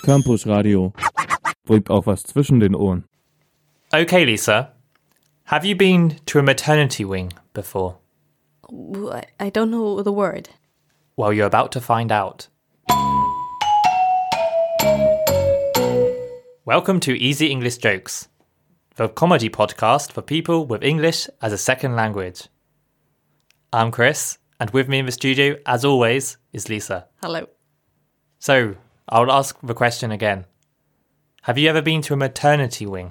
Campus Radio. Bringt auch was zwischen den Ohren. Okay, Lisa. Have you been to a maternity wing before? I don't know the word. Well, you're about to find out. Welcome to Easy English Jokes, the comedy podcast for people with English as a second language. I'm Chris, and with me in the studio, as always, is Lisa. Hello. So, I'll ask the question again. Have you ever been to a maternity wing?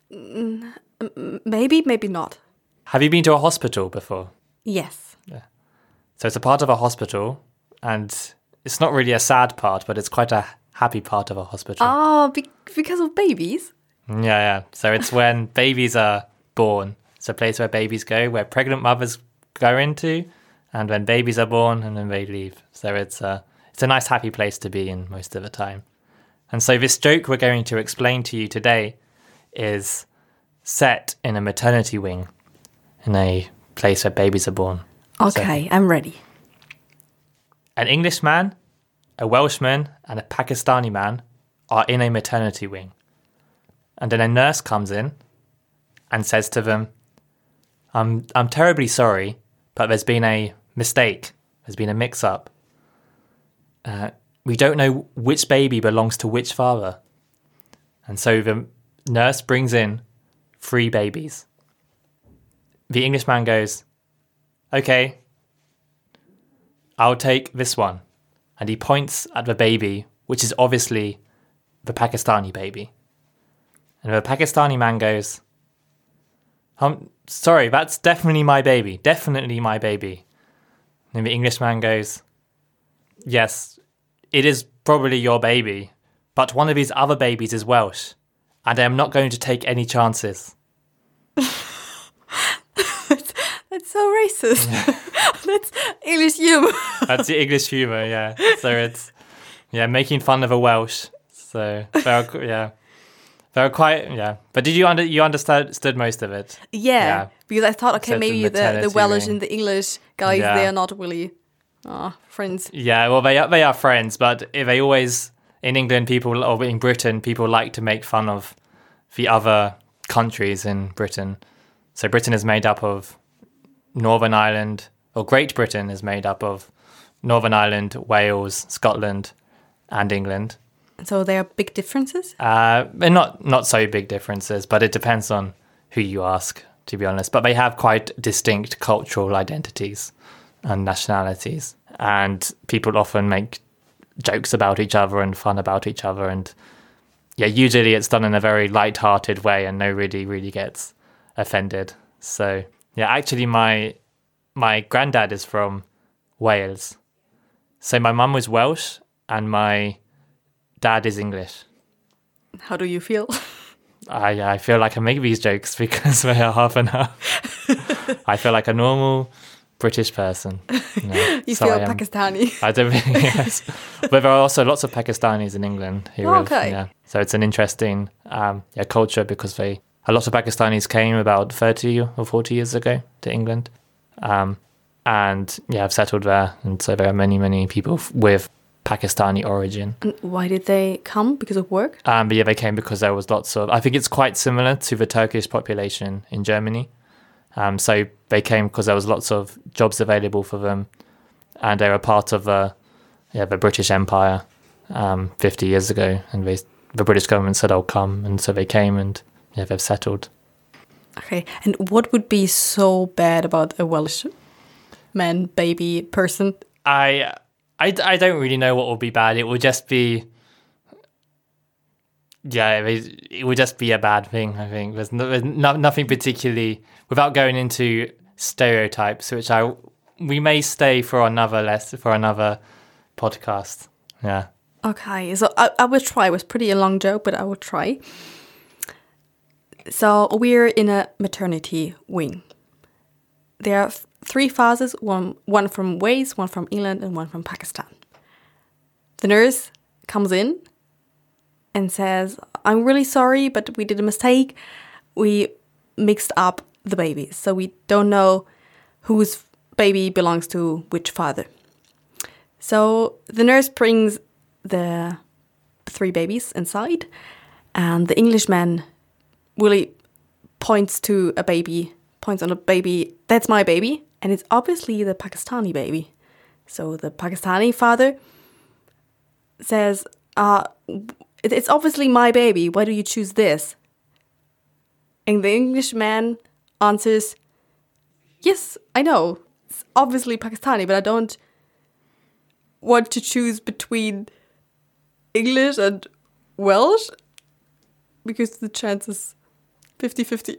Maybe, maybe not. Have you been to a hospital before? Yes. So it's a part of a hospital, and it's not really a sad part, but it's quite a happy part of a hospital. Oh, because of babies? Yeah. So it's when babies are born. It's a place where babies go, where pregnant mothers go into, and when babies are born, and then they leave. So it's a nice, happy place to be in most of the time. And so this joke we're going to explain to you today is set in a maternity wing, in a place where babies are born. Okay, I'm ready. An Englishman, a Welshman, and a Pakistani man are in a maternity wing. And then a nurse comes in and says to them, I'm terribly sorry, but there's been a mistake. There's been a mix-up. We don't know which baby belongs to which father. And so the nurse brings in 3 babies. The Englishman goes, okay, I'll take this one. And he points at the baby, which is obviously the Pakistani baby. And the Pakistani man goes, sorry, that's definitely my baby. Definitely my baby. And the Englishman goes, yes, it is probably your baby, but one of his other babies is Welsh, and I am not going to take any chances. That's so racist. That's English humor. That's the English humour, yeah. So it's, making fun of a Welsh. So, they're quite, But did you understood most of it? Yeah, because I thought, okay, Except maybe the the maternity Welsh wing. and the English guys, Yeah. they are not really friends. Yeah, well, they are friends, but they always, in England, people, or in Britain, people like to make fun of the other countries in Britain. So Britain is made up of Northern Ireland, or Great Britain is made up of Northern Ireland, Wales, Scotland, and England. So there are big differences? They're not so big differences, but it depends on who you ask, to be honest. But they have quite distinct cultural identities and nationalities. And people often make jokes about each other and fun about each other. And usually it's done in a very light-hearted way and nobody really gets offended. So, actually my granddad is from Wales. So my mum was Welsh and my dad is English. How do you feel? I feel like I make these jokes because they are half and half. I feel like a normal British person. You So feel I am- Pakistani. I don't think, yes. But there are also lots of Pakistanis in England who live. Okay. Yeah. So it's an interesting culture because a lot of Pakistanis came about 30 or 40 years ago to England. And have settled there. And so there are many, many people with Pakistani origin. And why did they come? Because of work? But they came because there was lots of, I think it's quite similar to the Turkish population in Germany. So they came because there was lots of jobs available for them. And they were part of the British Empire 50 years ago. And the British government said, oh, come. And so they came and they've settled. Okay, and what would be so bad about a Welsh man, baby, person? I don't really know what will be bad. It will just be, it would just be a bad thing, I think. There's nothing particularly, without going into stereotypes, which we may stay for another podcast. Yeah. Okay, so I will try. It was pretty a long joke, but I will try. So we're in a maternity wing. There are 3 fathers, one from Wales, one from England, and one from Pakistan. The nurse comes in and says, I'm really sorry, but we did a mistake. We mixed up the babies, so we don't know whose baby belongs to which father. So the nurse brings the 3 babies inside. And the Englishman really points on a baby. That's my baby. And it's obviously the Pakistani baby. So the Pakistani father says, it's obviously my baby. Why do you choose this? And the Englishman answers, yes, I know. It's obviously Pakistani, but I don't want to choose between English and Welsh because the chance is 50-50.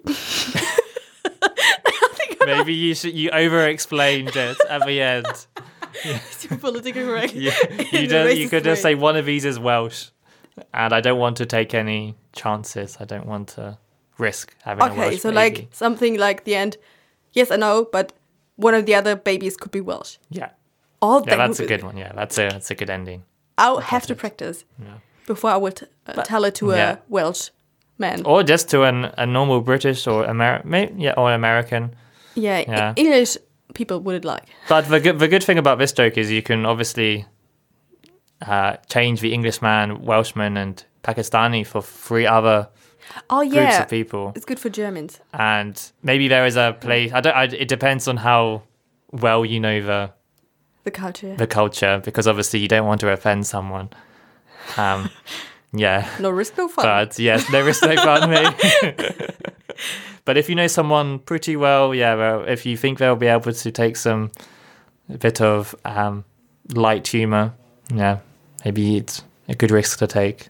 Maybe you over-explained it at the end. It's politically correct. You could just say one of these is Welsh, and I don't want to take any chances. I don't want to risk having a Welsh baby. Okay, so like something like the end. Yes, I know, but one of the other babies could be Welsh. Yeah. That's a good one. Yeah, that's a good ending. I'll have to practice before I would tell it to a Welsh man, or just to a normal British or American. Yeah. English people would like. But the good thing about this joke is you can obviously change the Englishman, Welshman, and Pakistani for 3 other groups of people. It's good for Germans. And maybe there is a place. It depends on how well you know the culture, because obviously you don't want to offend someone. No risk, no fun. But yes, no risk, no fun. But if you know someone pretty well, if you think they'll be able to take a bit of light humor, maybe it's a good risk to take.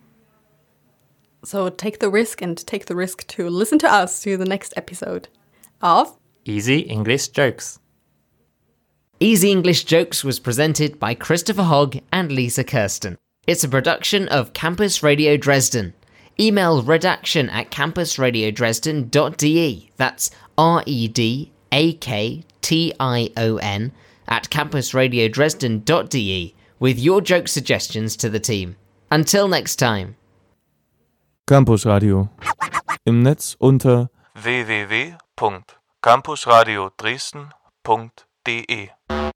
So take the risk to listen to us to the next episode of Easy English Jokes. Easy English Jokes was presented by Christopher Hogg and Lisa Kirsten. It's a production of Campus Radio Dresden. Email redaction@campusradiodresden.de. That's REDAKTION @campusradiodresden.de with your joke suggestions to the team. Until next time. Campus Radio. Im Netz unter www.campusradiodresden.de